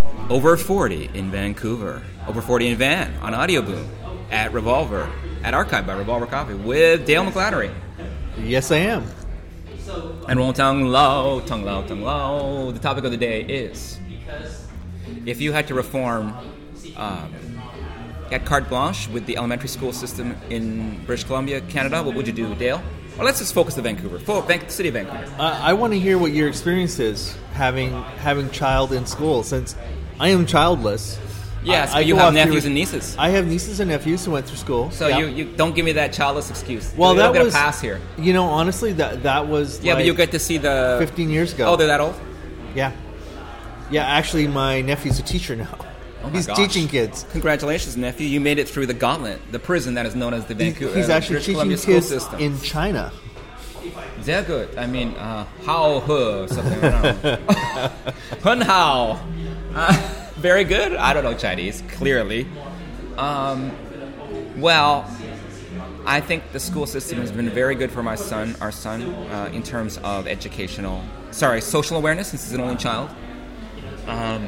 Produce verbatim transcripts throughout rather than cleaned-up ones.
Over forty in Vancouver, Over forty in Van on Audio Boom, at Revolver, at Archive by Revolver Coffee with Dale McClattery. Yes, I am. And roll tongue low, tongue low, tongue low. The topic of the day is, if you had to reform, um, get carte blanche with the elementary school system in British Columbia, Canada, what would you do, Dale? Well, let's just focus on Vancouver, Full, Van- the city of Vancouver. Uh, I want to hear what your experience is having having child in school, since I am childless. Yes, I, but I you go have off nephews through, and nieces. I have nieces and nephews who went through school. So yeah. you, you don't give me that childless excuse. Well, you that don't get was a pass here. You know, honestly, that that was yeah, like but you get to see the fifteen years ago. Oh, they're that old? Yeah, yeah. Actually, my nephew's a teacher now. Oh my He's gosh. teaching kids. Congratulations, nephew! You made it through the gauntlet, the prison that is known as the Vancouver. He's uh, actually British teaching Columbia school kids system. in China. They're good. I mean, uh, how he something. I don't know. Hun hao. Uh, very good. I don't know Chinese. Clearly. Um, well, I think the school system has been very good for my son, our son, uh, in terms of educational, sorry, social awareness, since he's an only child. Um,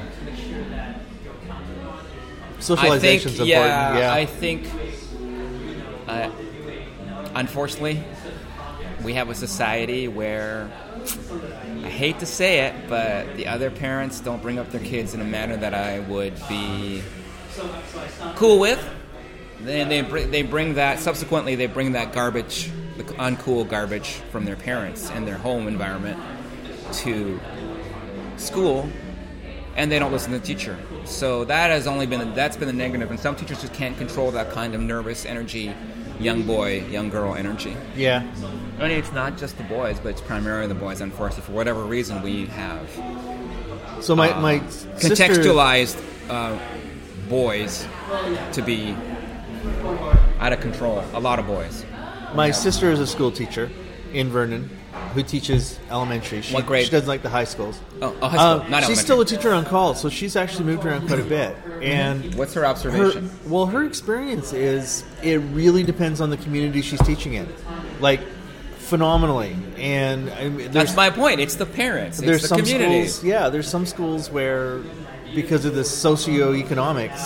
Socialization's I think, important. yeah, Yeah, I think, uh, unfortunately, we have a society where, I hate to say it, but the other parents don't bring up their kids in a manner that I would be cool with. Then they bring, they bring that, subsequently they bring that garbage, the uncool garbage from their parents and their home environment to school, and they don't listen to the teacher. So that has only been, that's been the negative, and some teachers just can't control that kind of nervous energy, young boy, young girl energy. yeah. I mean, it's not just the boys, but it's primarily the boys, unfortunately. For whatever reason, we have So my uh, my sister, contextualized uh, boys to be out of control. A lot of boys. my sister is a school teacher in Vernon who teaches elementary. She, What grade? She doesn't like the high schools. Oh, oh high school, Uh, not she's elementary. still a teacher on call, so she's actually moved around quite a bit. And What's her her, observation? well, her experience is it really depends on the community she's teaching in, like phenomenally. And I mean, That's there's, my point. It's the parents. It's there's the some community. schools, yeah. There's some schools where, because of the socioeconomics,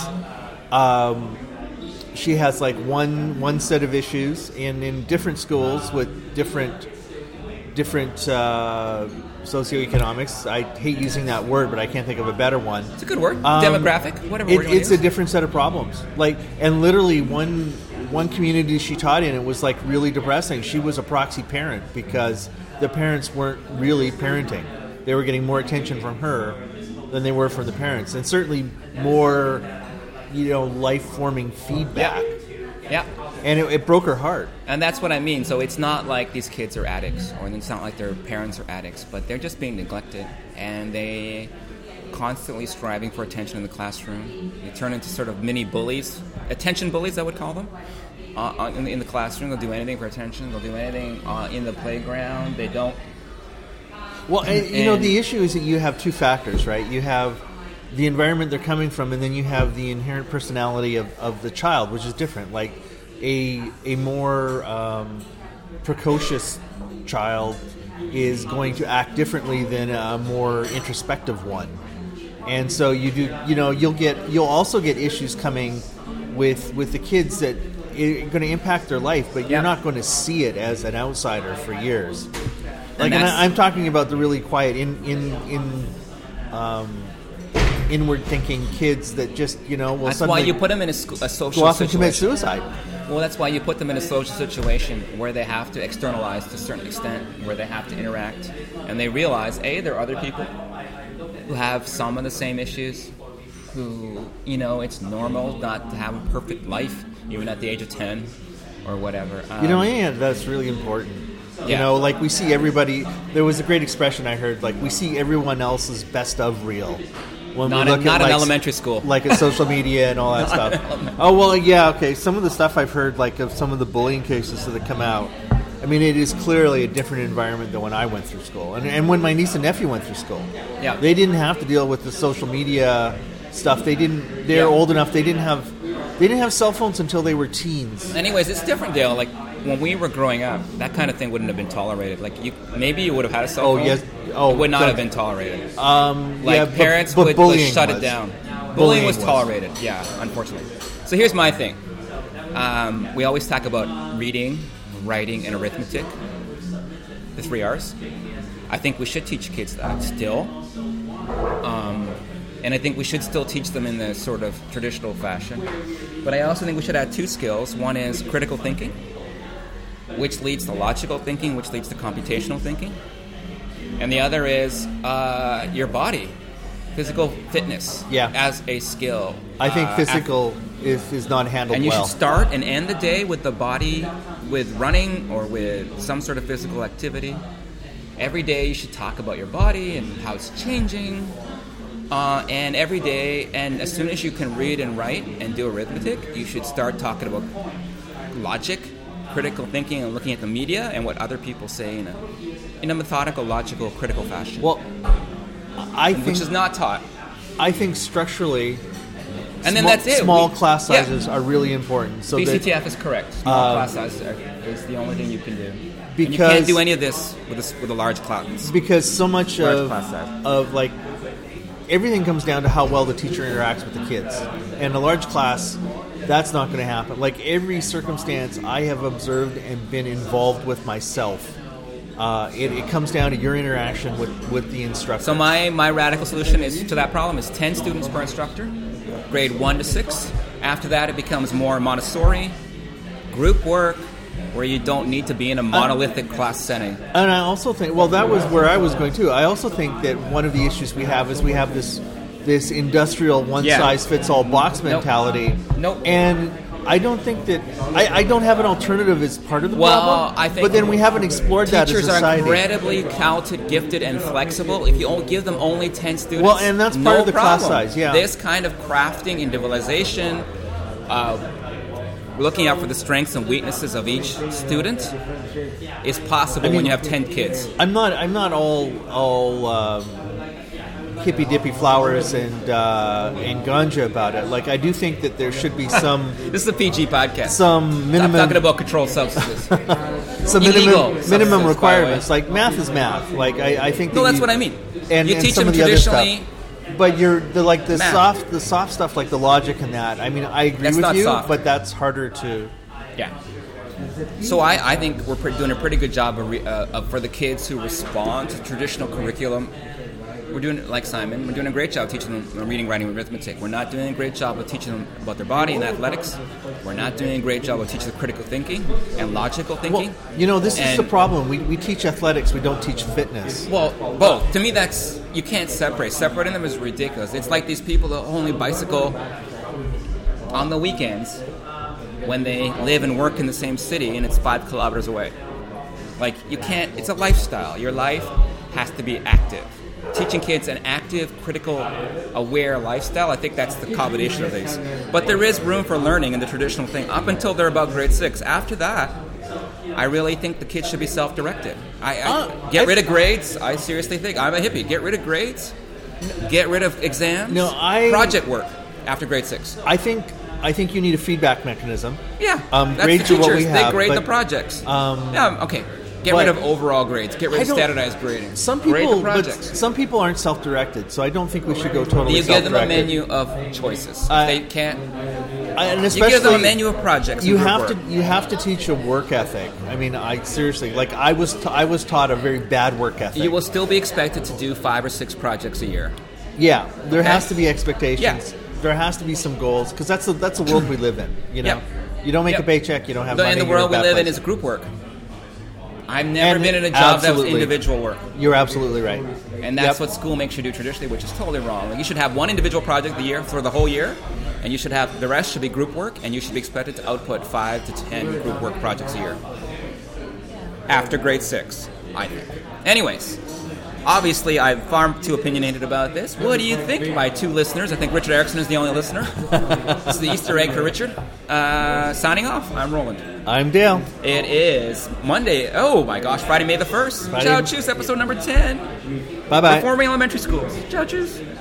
um, she has like one one set of issues, and in different schools with different different uh, socioeconomics. I hate using that word, but I can't think of a better one. It's a good word. Um, Demographic, whatever it, word you want it's to a use. different set of problems. Like, and literally one one community she taught in, it was like really depressing. She was a proxy parent because the parents weren't really parenting. They were getting more attention from her than they were from the parents, and certainly more, you know, life forming feedback. Yeah. And it, it broke her heart. And that's what I mean. So it's not like these kids are addicts, or it's not like their parents are addicts, but they're just being neglected, and they constantly striving for attention in the classroom. They turn into sort of mini bullies, attention bullies, I would call them. Uh, in, the, in the classroom, they'll do anything for attention. They'll do anything uh, in the playground. They don't. Well, and, you know, And- the issue is that you have two factors, right? You have the environment they're coming from, and then you have the inherent personality of, of the child, which is different. Like a a more um, precocious child is going to act differently than a more introspective one, and so you do. You know, you'll get you'll also get issues coming with with the kids that are going to impact their life, but you're Yeah. not going to see it as an outsider for years. Like, and that's- I, I'm talking about the really quiet, in in in um, inward thinking kids that just you know will That's why suddenly you put them in a, sc- a social go off and commit situation. suicide. Well, that's why you put them in a social situation where they have to externalize to a certain extent, where they have to interact, and they realize, A, there are other people who have some of the same issues, who, you know, it's normal not to have a perfect life, even at the age of ten or whatever. Um, You know, yeah, that's really important. You Yeah. know, like we see everybody. There was a great expression I heard. Like we see everyone else's best of reel. When Not we in- look not at in like, elementary school. like at social media and all that Not in stuff. elementary. Oh well, yeah, okay. Some of the stuff I've heard, like of some of the bullying cases that have come out. I mean, it is clearly a different environment than when I went through school, and, and when my niece and nephew went through school. Yeah. They didn't have to deal with the social media stuff. They didn't. They're Yeah. old enough. They didn't have. They didn't have cell phones until they were teens. Anyways, it's different, Dale. Like, when we were growing up, that kind of thing wouldn't have been tolerated. Like you, maybe you would have had a cell Oh, phone. yes. Oh, it would not the- have been tolerated. Um, Like yeah, but- parents but would bullying like, shut was. it down. Bullying, Bullying was was. tolerated. Yeah, unfortunately. So here's my thing. Um, we always talk about reading, writing, and arithmetic. The three R's. I think we should teach kids that still. Um, and I think we should still teach them in the sort of traditional fashion. But I also think we should add two skills. One is critical thinking, which leads to logical thinking, which leads to computational thinking. And the other is uh, your body, physical fitness Yeah. as a skill. I think Uh, physical is, is not handled and you well. should start and end the day with the body, with running or with some sort of physical activity. Every day you should talk about your body and how it's changing. Uh, and every day, and as soon as you can read and write and do arithmetic, you should start talking about logic, critical thinking, and looking at the media and what other people say in a, in a methodical, logical, critical fashion. Well, I think which is not taught. I think structurally, And then small, that's it. small We- class yeah. sizes are really important. So B C that, T F is correct. Small Um, class sizes are, is the only thing you can do. And you Because- can't do any of this with a, with a large class. because so much Large of, class size. of like everything comes down to how well the teacher interacts with the kids. And a large class, that's not going to happen. Like every circumstance I have observed and been involved with myself, uh, it, it comes down to your interaction with, with the instructor. So my, my radical solution is to that problem is ten students per instructor, grade one to six. After that, it becomes more Montessori, group work, where you don't need to be in a monolithic class setting. And I also think, well, that was where I was going too. I also think that one of the issues we have is we have this this industrial one-size-fits-all box Nope. mentality. Nope. And I don't think that I, I don't have an alternative as part of the Well, problem. I think but then we haven't explored that as Teachers a are society. incredibly talented, gifted, and flexible. If you only give them only ten students, Well, and that's part no of the class problem. size, yeah. This kind of crafting, individualization, uh, looking out for the strengths and weaknesses of each student is possible I mean- when you have ten kids. I'm not. I'm not all all um, hippy dippy flowers and uh, and ganja about it. Like I do think that there should be some This is a P G podcast. some Stop minimum talking about controlled substances. some illegal minimum substances, minimum by the requirements. way. Like math is math. Like I, I think. No, that that's you- what I mean. And, You and teach some them of the other stuff. traditionally. But you're the like the Math. soft the soft stuff like the logic and that. I mean, I agree That's with not you, soft. but that's harder to. Yeah. So I, I think we're pre- doing a pretty good job of, re- uh, of for the kids who respond to traditional curriculum. We're doing, like Simon, we're doing a great job teaching them reading, writing, and arithmetic. We're not doing a great job of teaching them about their body and athletics. We're not doing a great job of teaching them critical thinking and logical thinking. Well, you know, this is And- the problem. We, we teach athletics, we don't teach fitness. Well, both. To me, that's you can't separate. Separating them is ridiculous. It's like these people that only bicycle on the weekends when they live and work in the same city and it's five kilometers away. Like you can't. It's a lifestyle. Your life has to be active. Teaching kids an active, critical, aware lifestyle, I think that's the combination of these. But there is room for learning in the traditional thing up until they're about grade six. After that, I really think the kids should be self-directed. I, I Uh, get I- rid of grades. I seriously think I'm a hippie. Get rid of grades. Get rid of exams. No, I- project work after grade six. I think I think you need a feedback mechanism. Yeah, Um, that's grades the are what teachers. we have, They grade but, the projects. um, yeah, okay. Get but- rid of overall grades. Get rid I of don't- standardized grading. Some grade people, the but projects. some people aren't self-directed, so I don't think we should go totally You give them a self-directed. menu of choices. If Uh, they can't. I- and You especially give them a menu of projects. You and group have work. to you have to teach a work ethic. I mean, I seriously like I was ta- I was taught a very bad work ethic. You will still be expected to do five or six projects a year. Yeah, there Okay. has to be expectations. Yeah. There has to be some goals because that's the that's the world we live in. You know, Yep. you don't make Yep. a paycheck, you don't have The, money. and the you're world we in a bad live in place. is group work. I've never And been in a job that was absolutely. individual work. You're absolutely right. And that's Yep. what school makes you do traditionally, which is totally wrong. Like, you should have one individual project a year for the whole year, and you should have the rest should be group work, and you should be expected to output five to ten group work projects a year after grade six, I think. Anyways, obviously I'm far too opinionated about this. What do you think, my two listeners? I think Richard Erickson is the only listener. This is the Easter egg for Richard. Uh, signing off, I'm Roland. I'm Dale. It is Monday. Oh my gosh, Friday, May the first. Friday. Ciao, choose episode number ten. Bye bye. Performing elementary schools. Ciao, choose.